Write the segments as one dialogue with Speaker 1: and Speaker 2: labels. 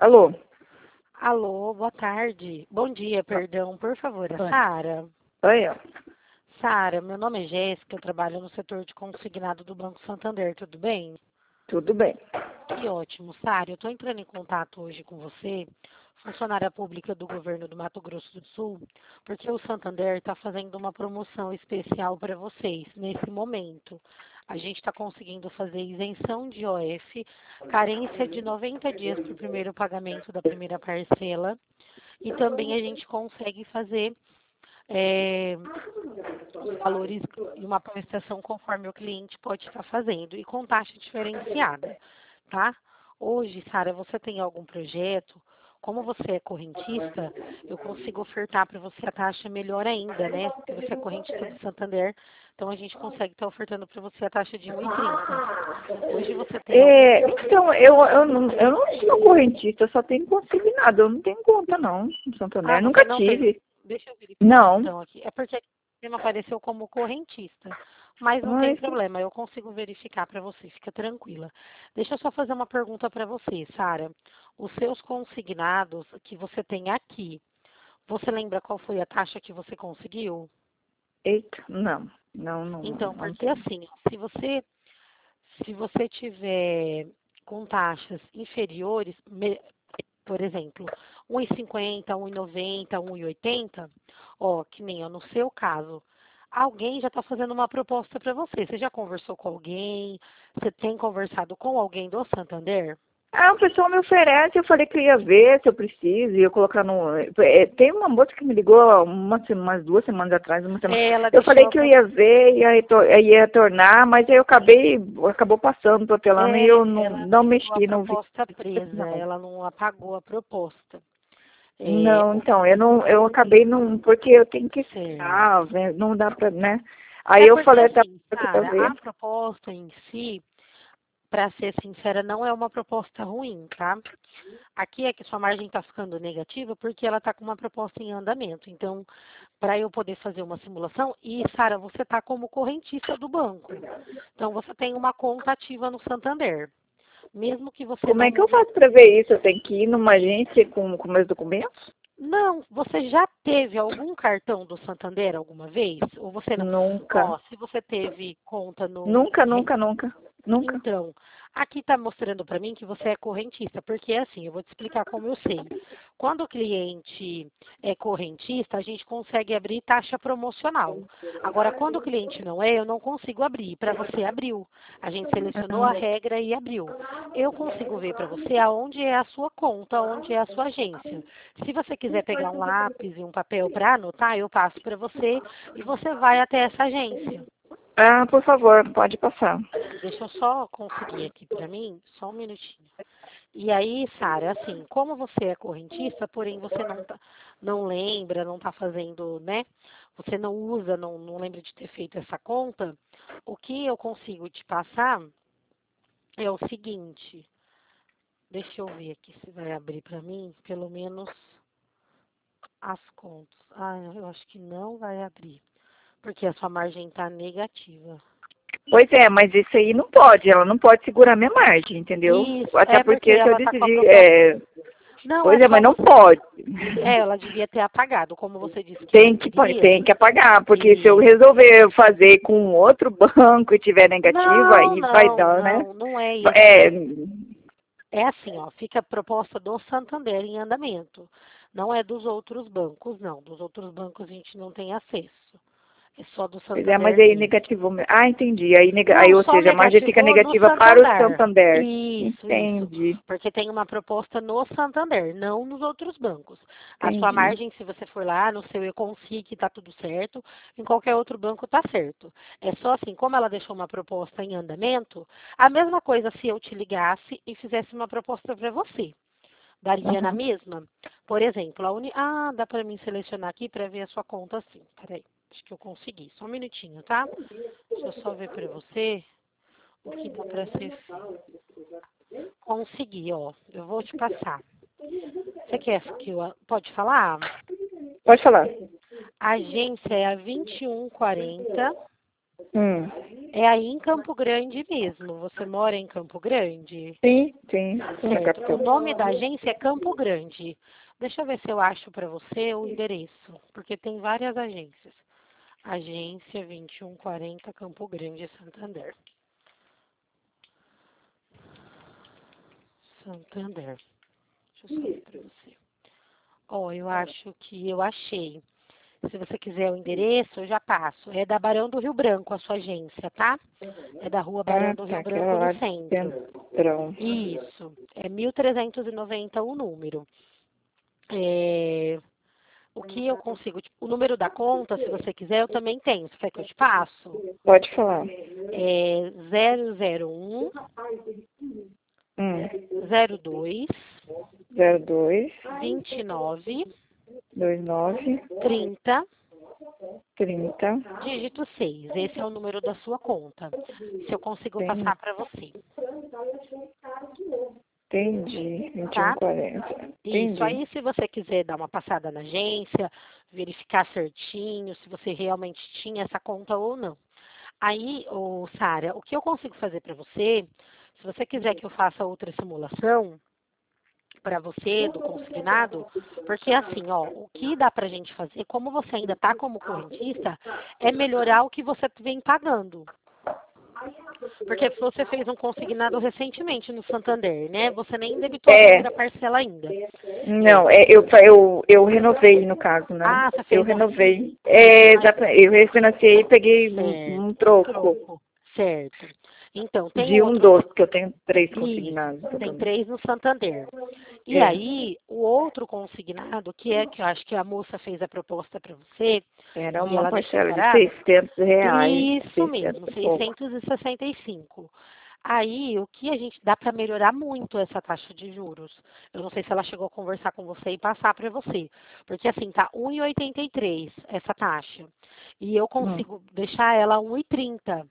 Speaker 1: Alô?
Speaker 2: Alô, boa tarde. Bom dia, perdão. Por favor, a Sara.
Speaker 1: Oi, ó.
Speaker 2: Sara, meu nome é Jéssica, eu trabalho no setor de consignado do Banco Santander, tudo bem?
Speaker 1: Tudo bem.
Speaker 2: Que ótimo, Sara. Eu estou entrando em contato hoje com você, funcionária pública do governo do Mato Grosso do Sul, porque o Santander está fazendo uma promoção especial para vocês nesse momento. A gente está conseguindo fazer isenção de OF, carência de 90 dias para o primeiro pagamento da primeira parcela, e também a gente consegue fazer os valores e uma prestação conforme o cliente pode estar fazendo e com taxa diferenciada, tá? Hoje, Sara, você tem algum projeto? Como você é correntista, eu consigo ofertar para você a taxa melhor ainda, né? Porque você é correntista do Santander, então a gente consegue estar ofertando para você a taxa de 1,30. Hoje você tem algum...
Speaker 1: Então, eu não sou correntista, eu só tenho consignado. Eu não tenho conta, não, no
Speaker 2: Ah,
Speaker 1: Santander.
Speaker 2: você
Speaker 1: Nunca
Speaker 2: não tem.
Speaker 1: tive.
Speaker 2: Deixa eu verificar
Speaker 1: Não.
Speaker 2: então aqui. É porque você me apareceu como correntista. Mas não tem
Speaker 1: Mas,
Speaker 2: problema, eu consigo verificar para você, fica tranquila. Deixa eu só fazer uma pergunta para você, Sara. Os seus consignados que você tem aqui, você lembra qual foi a taxa que você conseguiu?
Speaker 1: eita, não. Não, não,
Speaker 2: Então,
Speaker 1: não
Speaker 2: porque
Speaker 1: tem.
Speaker 2: assim, se você tiver com taxas inferiores, por exemplo, 1,50, 1,90, 1,80, ó, que nem eu, no seu caso, alguém já está fazendo uma proposta para você. Você já conversou com alguém? Você tem conversado com alguém do Santander?
Speaker 1: Ah, o pessoal me oferece, eu falei que eu ia ver se eu preciso, ia colocar no... tem uma moça que me ligou umas 2 semanas atrás, uma semana.
Speaker 2: Ela
Speaker 1: Eu
Speaker 2: deixou
Speaker 1: falei
Speaker 2: a
Speaker 1: que eu ia ver, ia tornar, mas aí eu acabou passando, protelando, e eu
Speaker 2: ela
Speaker 1: não
Speaker 2: deixou a
Speaker 1: mexi, não vi.
Speaker 2: proposta presa,
Speaker 1: Não.
Speaker 2: ela não apagou a proposta. É,
Speaker 1: Não, então, eu acabei não, porque eu tenho que
Speaker 2: certo.
Speaker 1: esperar, né, não dá pra, né? Aí
Speaker 2: É
Speaker 1: eu
Speaker 2: porque
Speaker 1: falei, tá,
Speaker 2: assim,
Speaker 1: aqui pra
Speaker 2: Sara, a
Speaker 1: ver.
Speaker 2: proposta em si, para ser sincera, não é uma proposta ruim, tá? Aqui é que sua margem está ficando negativa porque ela está com uma proposta em andamento. Então, para eu poder fazer uma simulação, e Sara, você está como correntista do banco. Então, você tem uma conta ativa no Santander. Mesmo que você
Speaker 1: Como é
Speaker 2: não
Speaker 1: que eu
Speaker 2: use.
Speaker 1: faço pra ver isso? Eu tenho que ir numa agência com meus documentos?
Speaker 2: Não, você já teve algum cartão do Santander alguma vez? Ou você não?
Speaker 1: Nunca.
Speaker 2: Ó, se você teve conta no
Speaker 1: Nunca, nunca, nunca. Nunca.
Speaker 2: Então, aqui está mostrando para mim que você é correntista, porque assim, eu vou te explicar como eu sei. Quando o cliente é correntista, a gente consegue abrir taxa promocional. Agora, quando o cliente não é, eu não consigo abrir. Para você, abriu. A gente selecionou a regra e abriu. Eu consigo ver para você aonde é a sua conta, onde é a sua agência. Se você quiser pegar um lápis e um papel para anotar, eu passo para você e você vai até essa agência.
Speaker 1: Ah, por favor, pode passar.
Speaker 2: Deixa eu só conseguir aqui para mim, só um minutinho. E aí, Sara, assim, como você é correntista, porém você não lembra, não está fazendo, né? Você não usa, não lembra de ter feito essa conta, o que eu consigo te passar é o seguinte. Deixa eu ver aqui se vai abrir para mim, pelo menos as contas. Ah, eu acho que não vai abrir, porque a sua margem está negativa.
Speaker 1: Pois é, mas isso aí não pode, ela não pode segurar minha margem, entendeu?
Speaker 2: Isso,
Speaker 1: Até
Speaker 2: é porque
Speaker 1: porque se eu
Speaker 2: ela está com a
Speaker 1: decidir,
Speaker 2: proposta. Não, é
Speaker 1: pois é,
Speaker 2: só
Speaker 1: mas não
Speaker 2: você.
Speaker 1: pode.
Speaker 2: Ela devia ter apagado, como você disse que não queria.
Speaker 1: Tem que apagar, porque se eu
Speaker 2: Isso.
Speaker 1: resolver fazer com outro banco e tiver negativa,
Speaker 2: Não,
Speaker 1: aí vai
Speaker 2: não,
Speaker 1: dar, né?
Speaker 2: não, não é isso.
Speaker 1: É,
Speaker 2: É assim, ó, fica a proposta do Santander em andamento. Não é dos outros bancos, não. Dos outros bancos a gente não tem acesso. É só do
Speaker 1: pois é, mas
Speaker 2: Santander
Speaker 1: aí
Speaker 2: mesmo.
Speaker 1: negativou. Ah, entendi. Aí,
Speaker 2: Não,
Speaker 1: ou
Speaker 2: só
Speaker 1: seja, a margem fica
Speaker 2: negativou no
Speaker 1: negativa para o
Speaker 2: Santander.
Speaker 1: Santander.
Speaker 2: Isso.
Speaker 1: Entendi,
Speaker 2: Porque tem uma proposta no Santander, não nos outros bancos. A sua
Speaker 1: entendi.
Speaker 2: margem, se você for lá no seu Econfic, tá tudo certo. Em qualquer outro banco tá certo. É só assim, como ela deixou uma proposta em andamento, a mesma coisa se eu te ligasse e fizesse uma proposta para você. Daria na
Speaker 1: Uhum.
Speaker 2: mesma? Por exemplo, dá para mim selecionar aqui para ver a sua conta assim. Peraí, acho que eu consegui. Só um minutinho, tá? Deixa eu só ver para você o que dá para ser feito. Consegui, ó. Eu vou te passar. Você quer que eu... Pode falar?
Speaker 1: Pode falar.
Speaker 2: A agência é a 2140
Speaker 1: Hum.
Speaker 2: É aí em Campo Grande mesmo. Você mora em Campo Grande?
Speaker 1: Sim, sim, na
Speaker 2: Certo.
Speaker 1: capital.
Speaker 2: O nome da agência é Campo Grande. Deixa eu ver se eu acho para você o endereço, porque tem várias agências. Agência 2140 Campo Grande, Santander. Santander. Deixa eu só ver para você. Ó, eu acho que eu achei. Se você quiser o endereço, eu já passo. É da Barão do Rio Branco, a sua agência, tá? É da rua Barão
Speaker 1: Ah,
Speaker 2: do
Speaker 1: tá,
Speaker 2: Rio
Speaker 1: aquela
Speaker 2: Branco, no
Speaker 1: lá de
Speaker 2: centro.
Speaker 1: Centrão.
Speaker 2: Isso. É 1390 o número. É, o que eu consigo? O número da conta, se você quiser, eu também tenho. Você quer que eu te passo?
Speaker 1: Pode falar.
Speaker 2: É 001
Speaker 1: Hum,
Speaker 2: 02
Speaker 1: 02
Speaker 2: 29
Speaker 1: 29
Speaker 2: 30
Speaker 1: 30.
Speaker 2: dígito 6. Esse é o número da sua conta. Se eu consigo
Speaker 1: Entendi.
Speaker 2: passar para você,
Speaker 1: Entendi.
Speaker 2: tá?
Speaker 1: 2140.
Speaker 2: Isso.
Speaker 1: Entendi.
Speaker 2: Aí, se você quiser dar uma passada na agência, verificar certinho se você realmente tinha essa conta ou não. Aí, ô, Sara, o que eu consigo fazer para você, se você quiser que eu faça outra simulação para você do consignado, porque assim, ó, o que dá para a gente fazer, como você ainda está como correntista, é melhorar o que você vem pagando. Porque você fez um consignado recentemente no Santander, né? Você nem debitou a
Speaker 1: É,
Speaker 2: primeira parcela ainda. É.
Speaker 1: não, eu renovei no caso, né?
Speaker 2: Ah, você
Speaker 1: Eu
Speaker 2: fez um
Speaker 1: renovei. É,
Speaker 2: ah,
Speaker 1: exatamente. Eu refinanciei e peguei um
Speaker 2: certo, um
Speaker 1: troco
Speaker 2: troco. Certo. Então, tem
Speaker 1: de um
Speaker 2: outro.
Speaker 1: dos, porque eu tenho 3
Speaker 2: Isso,
Speaker 1: consignados que eu
Speaker 2: tem
Speaker 1: também.
Speaker 2: 3 no Santander. E
Speaker 1: É,
Speaker 2: aí, o outro consignado, que é que eu acho que a moça fez a proposta para você,
Speaker 1: era
Speaker 2: e
Speaker 1: uma
Speaker 2: ela deixou
Speaker 1: parcela de
Speaker 2: parado,
Speaker 1: R$ 600,
Speaker 2: isso
Speaker 1: 600
Speaker 2: mesmo,
Speaker 1: e pouco.
Speaker 2: 665. Aí, o que a gente dá para melhorar muito essa taxa de juros? Eu não sei se ela chegou a conversar com você e passar para você. Porque assim, tá 1,83 essa taxa. E eu
Speaker 1: Hum,
Speaker 2: consigo deixar ela 1,30.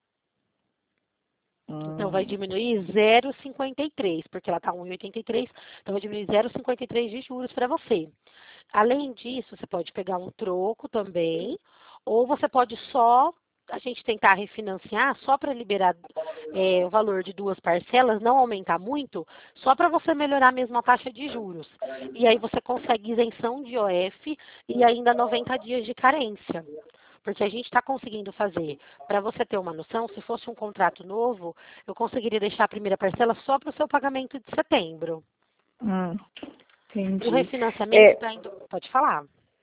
Speaker 2: Então, vai
Speaker 1: hum,
Speaker 2: diminuir 0,53, porque ela está 1,83, então vai diminuir 0,53 de juros para você. Além disso, você pode pegar um troco também, ou você pode só, a gente tentar refinanciar, só para liberar o valor de 2 parcelas, não aumentar muito, só para você melhorar mesmo a taxa de juros. E aí você consegue isenção de IOF e ainda 90 dias de carência. Porque a gente está conseguindo fazer, para você ter uma noção, se fosse um contrato novo, eu conseguiria deixar a primeira parcela só para o seu pagamento de setembro.
Speaker 1: hum,
Speaker 2: O
Speaker 1: entendi.
Speaker 2: refinanciamento
Speaker 1: É,
Speaker 2: está indo. Pode falar.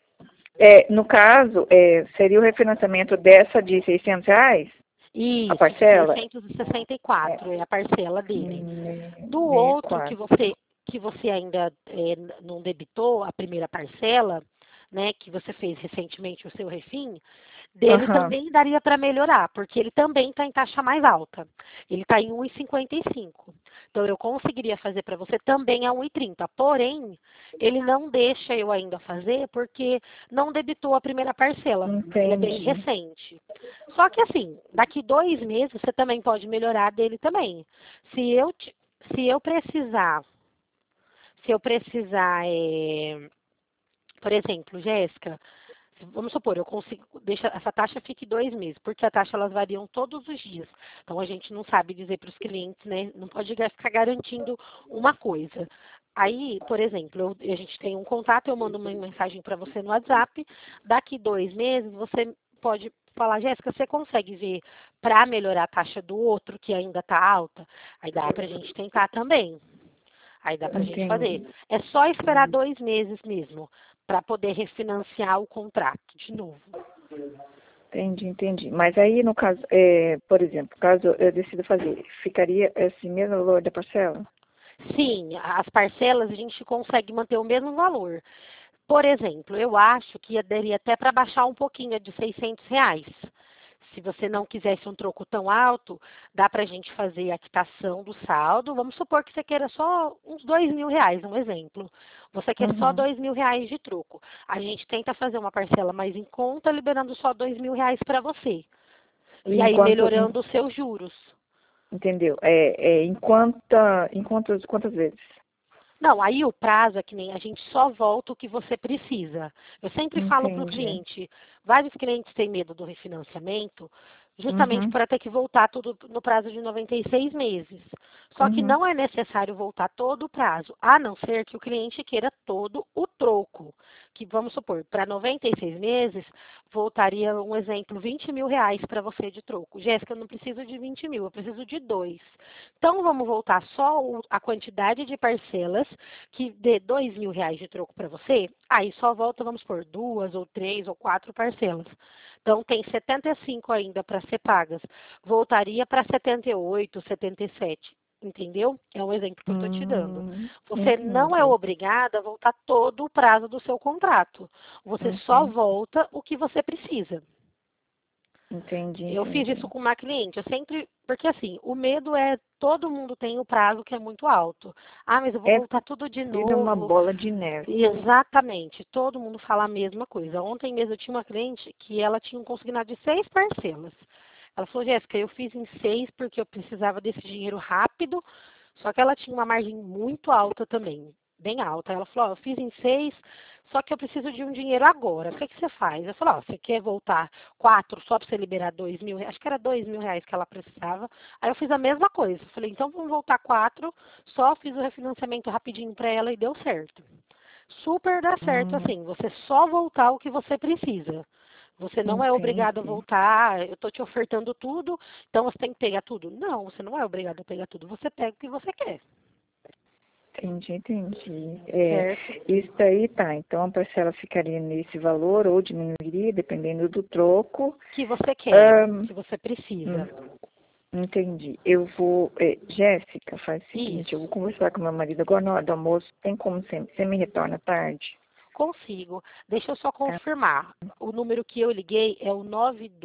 Speaker 1: no caso, seria o refinanciamento dessa de R$ 600, a
Speaker 2: Isso, de
Speaker 1: parcela? É,
Speaker 2: 664 é a parcela dele. Do outro
Speaker 1: 64.
Speaker 2: que você ainda não debitou, a primeira parcela, né, que você fez recentemente o seu refim, dele
Speaker 1: Aham,
Speaker 2: também daria para melhorar, porque ele também está em taxa mais alta. Ele está em 1,55. Então, eu conseguiria fazer para você também a 1,30. Porém, ele não deixa eu ainda fazer porque não debitou a primeira parcela. Ele é bem
Speaker 1: entendi.
Speaker 2: recente. Só que assim, daqui 2 meses você também pode melhorar dele também. Se eu, se eu precisar, se eu precisar, por exemplo, Jéssica, vamos supor, eu consigo, deixa, essa taxa fique 2 meses, porque a taxa elas variam todos os dias. Então a gente não sabe dizer para os clientes, né? Não pode ficar garantindo uma coisa. Aí, por exemplo, a gente tem um contato, eu mando uma mensagem para você no WhatsApp, daqui 2 meses você pode falar, Jéssica, você consegue ver para melhorar a taxa do outro que ainda está alta? Aí dá para a gente tentar também. Aí dá para a gente fazer.
Speaker 1: Entendi.
Speaker 2: É só esperar 2 meses mesmo para poder refinanciar o contrato de novo.
Speaker 1: Entendi, entendi. Mas aí, no caso, por exemplo, caso eu decida fazer, ficaria esse mesmo valor da parcela?
Speaker 2: Sim, as parcelas a gente consegue manter o mesmo valor. Por exemplo, eu acho que daria até para baixar um pouquinho, é de R$ 600. Se você não quisesse um troco tão alto, dá para a gente fazer a quitação do saldo. Vamos supor que você queira só uns R$ 2.000, um exemplo. Você quer só
Speaker 1: Uhum.
Speaker 2: R$ 2.000 de troco. A gente tenta fazer uma parcela mais em conta, liberando só R$ 2.000 para você. E aí
Speaker 1: Enquanto,
Speaker 2: melhorando os seus juros.
Speaker 1: entendeu? Quantas vezes?
Speaker 2: Não, aí o prazo é que nem a gente só volta o que você precisa. Eu sempre falo para o
Speaker 1: Entendi.
Speaker 2: cliente, vários clientes têm medo do refinanciamento, justamente para ter que voltar tudo no prazo de 96 meses. Só que não é necessário voltar todo o prazo, a não ser que o cliente queira todo o troco. Que, vamos supor, para 96 meses, voltaria, um exemplo, R$ 20.000 para você de troco. Jéssica, eu não preciso de 20 mil, eu preciso de 2. Então, vamos voltar só a quantidade de parcelas que dê R$ 2.000 de troco para você. Aí só volta, vamos supor, 2 ou 3 ou 4 parcelas. Então, tem 75 ainda para ser pagas. Voltaria para 78, 77. Entendeu? É um exemplo que eu estou te dando. Você não é
Speaker 1: Entendi.
Speaker 2: obrigada a voltar todo o prazo do seu contrato. Você só volta o que você precisa. Eu fiz isso com uma cliente. Eu sempre. Porque assim, o medo é. Todo mundo tem o prazo que é muito alto. Ah, mas eu vou voltar tudo de
Speaker 1: Vira uma
Speaker 2: novo.
Speaker 1: bola de neve.
Speaker 2: Exatamente. Todo mundo fala a mesma coisa. Ontem mesmo eu tinha uma cliente que ela tinha um consignado de 6 parcelas. Ela falou, Jéssica, eu fiz em 6 porque eu precisava desse dinheiro rápido, só que ela tinha uma margem muito alta também, bem alta. Ela falou, eu fiz em 6, só que eu preciso de um dinheiro agora. O que você faz? Eu falei, você quer voltar 4 só para você liberar 2.000? Acho que era R$ 2.000 que ela precisava. Aí eu fiz a mesma coisa. Eu falei, então vamos voltar 4, só fiz o refinanciamento rapidinho para ela e deu certo. Super dá certo assim, você só voltar o que você precisa. Você não é obrigado a voltar, eu estou te ofertando tudo, então você tem que pegar tudo. Não, você não é obrigado a pegar tudo, você pega o que você quer.
Speaker 1: Entendi.
Speaker 2: Certo?
Speaker 1: Isso aí tá. Então a parcela ficaria nesse valor ou diminuiria, dependendo do troco.
Speaker 2: Que você quer, que você
Speaker 1: Hum,
Speaker 2: precisa.
Speaker 1: entendi. Eu vou. Jéssica, faz o seguinte: eu vou
Speaker 2: Isso.
Speaker 1: conversar com meu marido agora na hora do almoço. Tem como você me retorna à tarde?
Speaker 2: Consigo. Deixa eu só
Speaker 1: Tá?
Speaker 2: confirmar. O número que eu liguei é o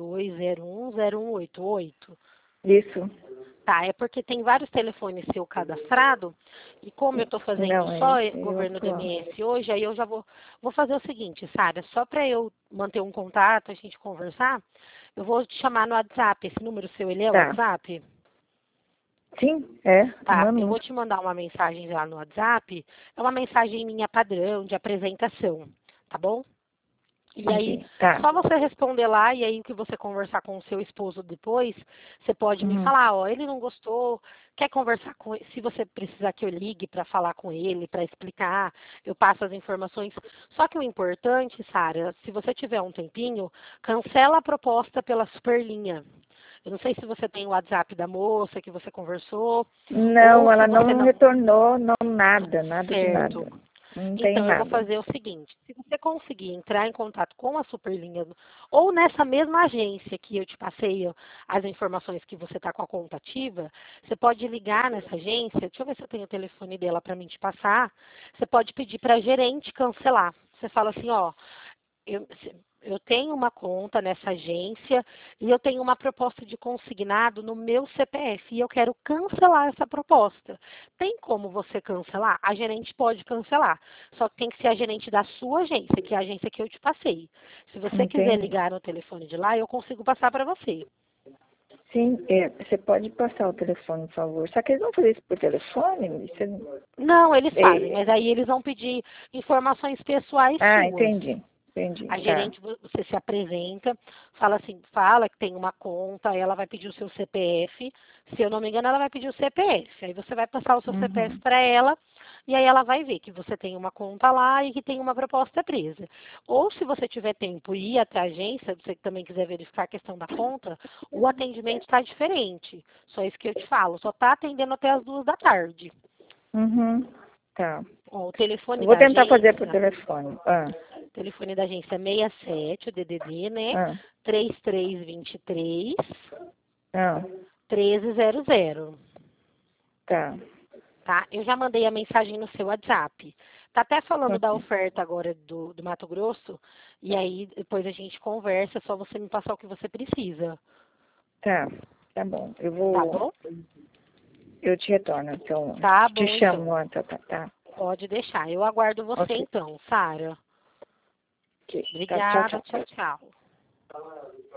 Speaker 2: 92010188.
Speaker 1: Isso.
Speaker 2: Tá, é porque tem vários telefones seu cadastrado, e como eu estou fazendo
Speaker 1: Não,
Speaker 2: só
Speaker 1: esse é o
Speaker 2: governo do
Speaker 1: atual.
Speaker 2: MS hoje, aí eu já vou fazer o seguinte, Sara, só para eu manter um contato, a gente conversar, eu vou te chamar no WhatsApp. Esse número seu, ele é o
Speaker 1: Tá.
Speaker 2: WhatsApp?
Speaker 1: Sim, é o
Speaker 2: Tá,
Speaker 1: meu
Speaker 2: eu vou
Speaker 1: número.
Speaker 2: te mandar uma mensagem lá no WhatsApp, é uma mensagem minha padrão, de apresentação, tá bom? E aí,
Speaker 1: Entendi. Tá.
Speaker 2: só você responder lá, e aí o que você conversar com o seu esposo depois, você pode me falar, ó, ele não gostou, quer conversar com ele, se você precisar que eu ligue para falar com ele, para explicar, eu passo as informações. Só que o importante, Sara, se você tiver um tempinho, cancela a proposta pela Superlinha. Eu não sei se você tem o WhatsApp da moça que você conversou,
Speaker 1: Não,
Speaker 2: ou se
Speaker 1: ela
Speaker 2: você
Speaker 1: não
Speaker 2: não.
Speaker 1: retornou, não, nada de
Speaker 2: Certo.
Speaker 1: nada. Não tem
Speaker 2: Então, eu vou
Speaker 1: nada.
Speaker 2: fazer o seguinte: se você conseguir entrar em contato com a Superlinha, ou nessa mesma agência que eu te passei as informações que você está com a conta ativa, você pode ligar nessa agência. Deixa eu ver se eu tenho o telefone dela para mim te passar. Você pode pedir para a gerente cancelar. Você fala assim: ó, eu tenho uma conta nessa agência e eu tenho uma proposta de consignado no meu CPF e eu quero cancelar essa proposta. Tem como você cancelar? A gerente pode cancelar, só que tem que ser a gerente da sua agência, que é a agência que eu te passei. Se você quiser
Speaker 1: Entendi.
Speaker 2: ligar no telefone de lá, eu consigo passar para você.
Speaker 1: Sim, você pode passar o telefone, por favor. Só que eles vão fazer isso por telefone?
Speaker 2: Não, eles fazem,
Speaker 1: É,
Speaker 2: mas aí eles vão pedir informações pessoais suas.
Speaker 1: entendi. Entendi.
Speaker 2: A
Speaker 1: Tá.
Speaker 2: gerente, você se apresenta, fala assim, fala que tem uma conta, ela vai pedir o seu CPF. Se eu não me engano, ela vai pedir o CPF. Aí você vai passar o seu CPF para ela e aí ela vai ver que você tem uma conta lá e que tem uma proposta presa. Ou se você tiver tempo e ir até a agência, você também quiser verificar a questão da conta, o atendimento está diferente. Só isso que eu te falo, só está atendendo até as 2 da tarde.
Speaker 1: Tá.
Speaker 2: Ó, o
Speaker 1: Eu
Speaker 2: telefone
Speaker 1: vou
Speaker 2: da
Speaker 1: tentar fazer por
Speaker 2: agência.
Speaker 1: telefone.
Speaker 2: O telefone da agência é 67, o DDD, né?
Speaker 1: Ah,
Speaker 2: 3323
Speaker 1: ah,
Speaker 2: 1300,
Speaker 1: tá.
Speaker 2: tá? Eu já mandei a mensagem no seu WhatsApp. Tá até falando da
Speaker 1: Ok.
Speaker 2: oferta agora do Mato Grosso, e aí depois a gente conversa, é só você me passar o que você precisa,
Speaker 1: Tá. Tá bom.
Speaker 2: tá bom?
Speaker 1: Eu te retorno. Então,
Speaker 2: Tá
Speaker 1: te
Speaker 2: bom,
Speaker 1: chamo
Speaker 2: então.
Speaker 1: antes, tá.
Speaker 2: Pode deixar. Eu aguardo você
Speaker 1: Ok.
Speaker 2: então, Sara.
Speaker 1: Ok. Tá. Tchau,
Speaker 2: Obrigada,
Speaker 1: tchau.
Speaker 2: tchau, tchau.